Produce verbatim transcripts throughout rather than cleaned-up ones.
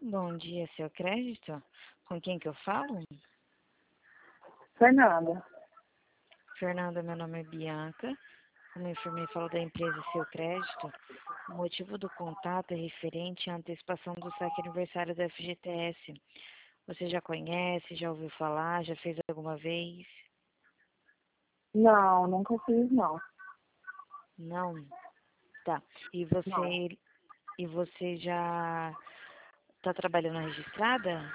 Bom dia, seu crédito. Com quem que eu falo? Fernanda. Fernanda, meu nome é Bianca. Como eu informei, falo da empresa Seu Crédito. O motivo do contato é referente à antecipação do saque aniversário da F G T S. Você já conhece, já ouviu falar, já fez alguma vez? Não, nunca fiz, não. Não? Tá. E Não. você, e você já está trabalhando registrada?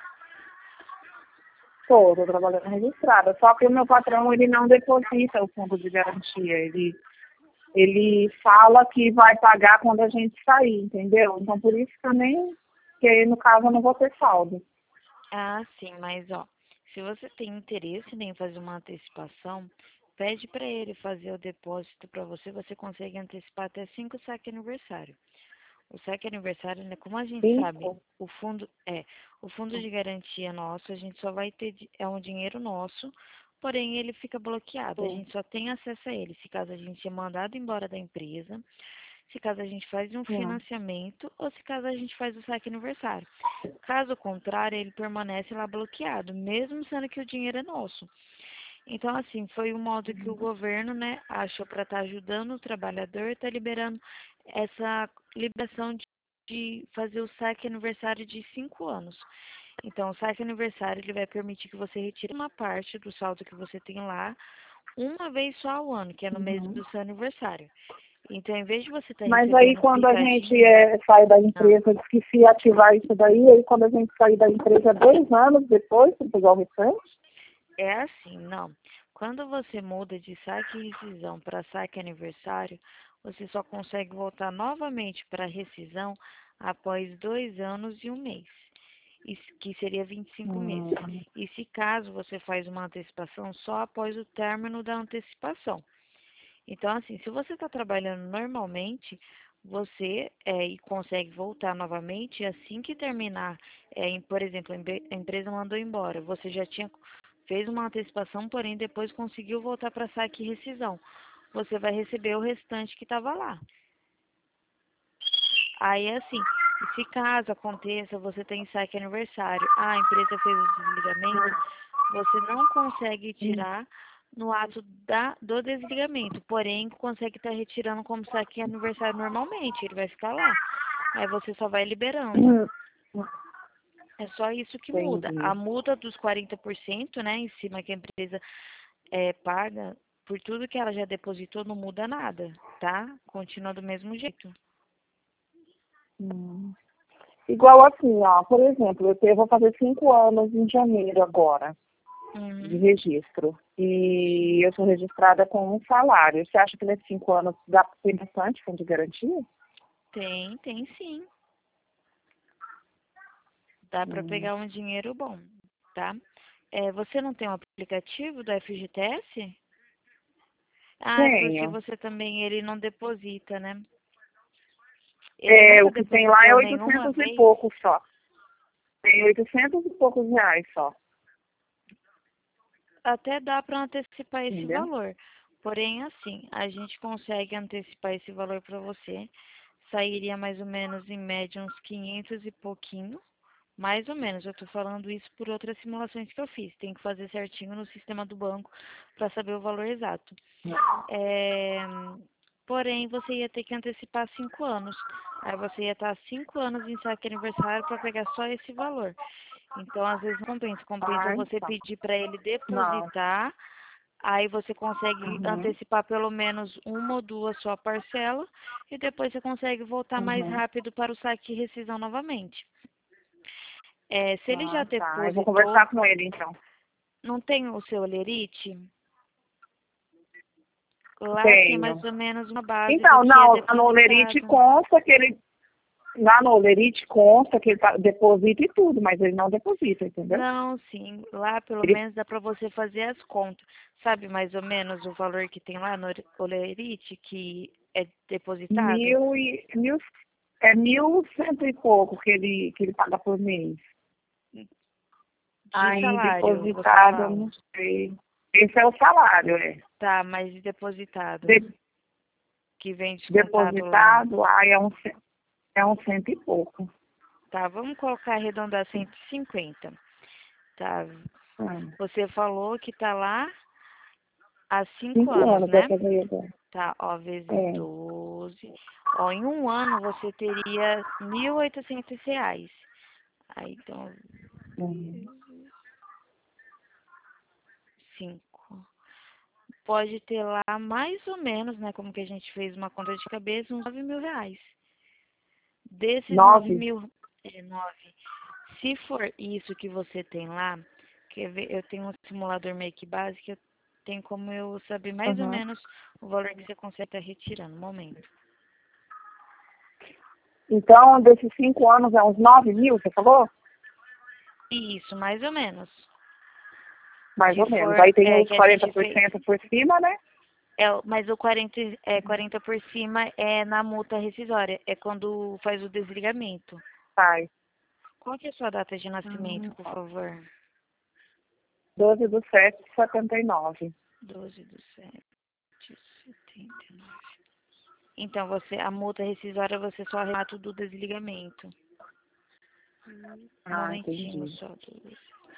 Estou, estou trabalhando registrada. Só que o meu patrão, ele não deposita o fundo de garantia. Ele, ele fala que vai pagar quando a gente sair, entendeu? Então, por isso também, que no caso eu não vou ter saldo. Ah, sim, mas ó, se você tem interesse em fazer uma antecipação, pede para ele fazer o depósito para você, você consegue antecipar até cinco saques aniversário. O saque aniversário, né, como a gente sabe, Cinco? o fundo é, o fundo de garantia nosso, a gente só vai ter, di- é um dinheiro nosso, porém ele fica bloqueado, a Sim. gente só tem acesso a ele se caso a gente é mandado embora da empresa, se caso a gente faz um Sim. financiamento ou se caso a gente faz o saque aniversário. Caso contrário, ele permanece lá bloqueado, mesmo sendo que o dinheiro é nosso. Então, assim, foi um modo que o governo, né, achou para estar ajudando o trabalhador, está liberando essa liberação de, de fazer o saque aniversário de cinco anos. Então, o saque aniversário ele vai permitir que você retire uma parte do saldo que você tem lá, uma vez só ao ano, que é no mês Uhum. do seu aniversário. Então, em vez de você estar Mas aí recebendo quando a gente picadinho, é, sai da ah, empresa, diz que se ativar isso daí, aí quando a gente sair da empresa dois anos depois, para pegar o restante? é assim, não. Quando você muda de saque e rescisão para saque aniversário, você só consegue voltar novamente para rescisão após dois anos e um mês, isso que seria vinte e cinco meses. Hum. E se caso você faz uma antecipação só após o término da antecipação. Então, assim, se você está trabalhando normalmente, você é, e consegue voltar novamente assim que terminar, é, em- por exemplo, a embe- a empresa mandou embora, você já tinha fez uma antecipação, porém depois conseguiu voltar para saque e rescisão. Você vai receber o restante que estava lá. Aí, assim, se caso aconteça, você tem saque aniversário, ah, a empresa fez o desligamento, você não consegue Hum. tirar no ato da, do desligamento, porém consegue estar retirando como saque aniversário normalmente, ele vai ficar lá. Aí você só vai liberando. Hum. É só isso que muda. A Entendi. multa dos quarenta por cento, né, em cima que a empresa é, paga, por tudo que ela já depositou, não muda nada, tá? Continua do mesmo jeito. Hum. Igual assim, ó, por exemplo, eu te- eu vou fazer cinco anos em janeiro agora, de Uhum. registro. E eu sou registrada com um salário. Você acha que nesses cinco anos dá para ter bastante fundo de garantia? Tem, tem sim. Dá para Hum. pegar um dinheiro bom, tá? É, você não tem um aplicativo da F G T S? Ah, é porque Tenho. você também, ele não deposita, né? Ele É, nunca o que tem lá é depositou nenhuma oitocentos e vez? pouco só. Tem oitocentos e poucos reais só. Até dá para antecipar esse Entendeu? valor. Porém, assim, a gente consegue antecipar esse valor para você. Sairia mais ou menos em média uns quinhentos e pouquinho. Mais ou menos, eu estou falando isso por outras simulações que eu fiz. Tem que fazer certinho no sistema do banco para saber o valor exato. É, porém, você ia ter que antecipar cinco anos. Aí você ia estar cinco anos em saque aniversário para pegar só esse valor. Então, às vezes não compensa. Compensa Ah, você então. pedir para ele Não. depositar. Aí você consegue Uhum. antecipar pelo menos uma ou duas sua parcela. E depois você consegue voltar mais Uhum. rápido para o saque e rescisão novamente. É, se ele já Ah, tá. Eu vou depositou, conversar com ele, então. não tem o seu lerite? Lá tem mais Tenho. ou menos uma base do Então, que é não, no Olerite depositado. consta que ele. Lá no Olerite consta que ele tá- deposita e tudo, mas ele não deposita, entendeu? Não, sim, lá pelo Ele menos dá para você fazer as contas. Sabe mais ou menos o valor que tem lá no Olerite que é depositado? mil e. Mil, é mil cento e pouco que ele, que ele paga por mês. De Aí salário, você depositado, eu fala. não sei. Esse é o salário, é. Tá, mas de depositado, De- que vem descontado lá. depositado, aí é um, ce- é um cento e pouco. Tá, vamos colocar arredondar cento e cinquenta. Tá. Hum. Você falou que tá lá há cinco Cinco anos, anos né? vai fazer agora. Tá, ó, vezes É. doze. Ó, em um ano você teria mil e oitocentos reais. Aí, então, Hum. cinco. Pode ter lá mais ou menos, né? Como que a gente fez uma conta de cabeça, uns nove mil reais. Desses nove Nove? mil, é, nove. Se for isso que você tem lá, quer ver, eu tenho um simulador meio que básico, tem como eu saber mais ou Uhum. menos o valor que você consegue estar retirando no momento. Então, desses cinco anos é uns nove mil, você falou? Isso, mais ou menos. Mais Se ou menos. for, Aí tem é, os que a quarenta gente por fez. cento por cima, né? É, mas o quarenta, é, quarenta por cima é na multa rescisória, é quando faz o desligamento. Sai. Qual que é a sua data de nascimento, Hum, por favor? doze do sete de setenta e nove. doze do sete de setenta e nove. Então, você, a multa rescisória você só remata do desligamento. Um Ah, momentinho entendi. só. doze.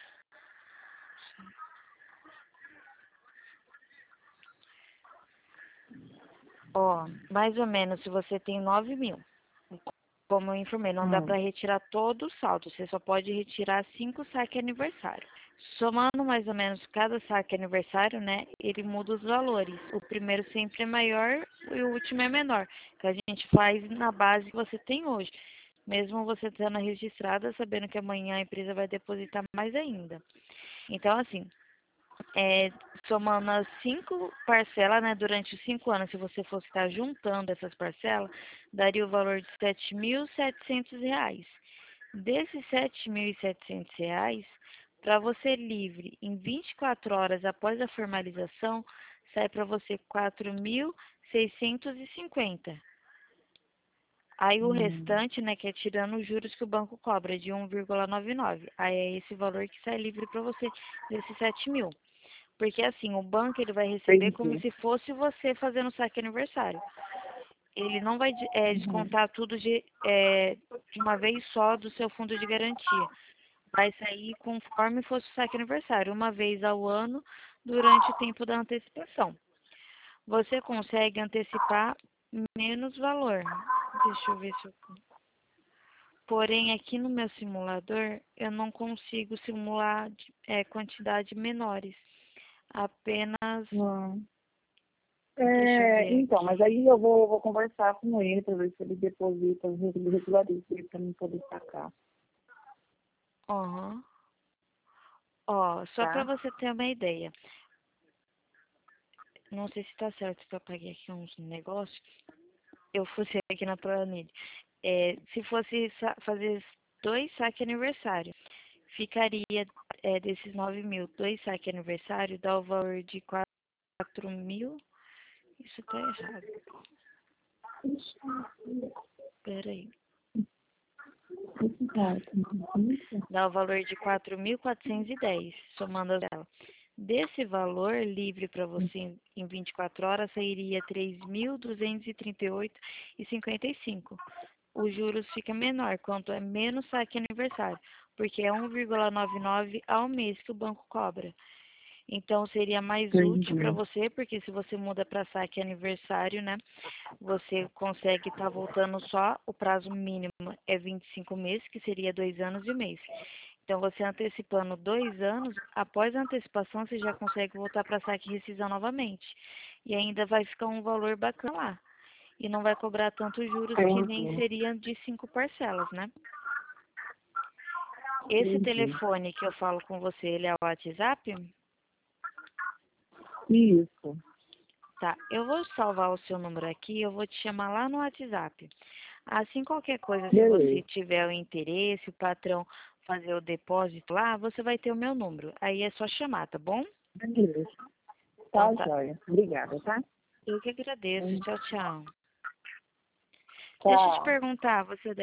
Ó, mais ou menos, se você tem nove mil, como eu informei, não dá Hum. para retirar todo o saldo, você só pode retirar cinco saques aniversário. Somando mais ou menos cada saque aniversário, né, ele muda os valores. O primeiro sempre é maior e o último é menor, que a gente faz na base que você tem hoje. Mesmo você estando registrada, sabendo que amanhã a empresa vai depositar mais ainda. Então, assim, é, somando as cinco parcelas, né, durante os cinco anos, se você fosse estar juntando essas parcelas, daria o valor de sete mil e setecentos reais. Desses sete mil e setecentos reais, para você livre em vinte e quatro horas após a formalização, sai para você quatro mil seiscentos e cinquenta. Aí o Hum. restante, né, que é tirando os juros que o banco cobra, de um vírgula noventa e nove. Aí é esse valor que sai livre para você, desses sete mil. Porque assim, o banco ele vai receber como Entendi. se fosse você fazendo saque aniversário. Ele não vai é, Uhum. descontar tudo de, é, de uma vez só do seu fundo de garantia. Vai sair conforme fosse o saque aniversário, uma vez ao ano, durante o tempo da antecipação. Você consegue antecipar menos valor. Deixa eu ver se eu... Porém, aqui no meu simulador, eu não consigo simular é, quantidades menores. Apenas, Hum. deixa eu É, ver então, mas aqui. aí eu vou, vou conversar com ele para ver se ele deposita, ele regulariza para mim poder sacar, Aham. Ó, só para tá? você ter uma ideia. Não sei se tá certo que eu paguei aqui uns negócios. Eu fosse aqui na planilha. É, se fosse sa- fazer dois saques aniversário, ficaria é, desses nove mil, dois saques aniversário, dá o valor de quatro mil. Isso tá errado. Peraí. Dá o valor de quatro mil quatrocentos e dez, somando as dela. Desse valor livre para você em em vinte e quatro horas, sairia três mil duzentos e trinta e oito e cinquenta e cinco. Os juros fica menor, quanto é menos saque aniversário, porque é um vírgula noventa e nove ao mês que o banco cobra. Então seria mais útil para Entendi. você, porque se você muda para saque aniversário, né, você consegue estar voltando só, o prazo mínimo é vinte e cinco meses, que seria dois anos e um mês. Então, você antecipando dois anos, após a antecipação, você já consegue voltar para saque e rescisão novamente. E ainda vai ficar um valor bacana lá. E não vai cobrar tantos juros que nem Entendi. seriam de cinco parcelas, né? Esse Entendi. telefone que eu falo com você, ele é o WhatsApp? Isso. Tá, eu vou salvar o seu número aqui, eu vou te chamar lá no WhatsApp. Assim, qualquer coisa, se você Beleza. tiver o interesse, o patrão fazer o depósito lá, você vai ter o meu número. Aí é só chamar, tá bom? Beleza. Então Tá, tá. joia. Obrigada, tá? Eu que agradeço. Hum. Tchau, tchau. Deixa eu te Tchau. perguntar, você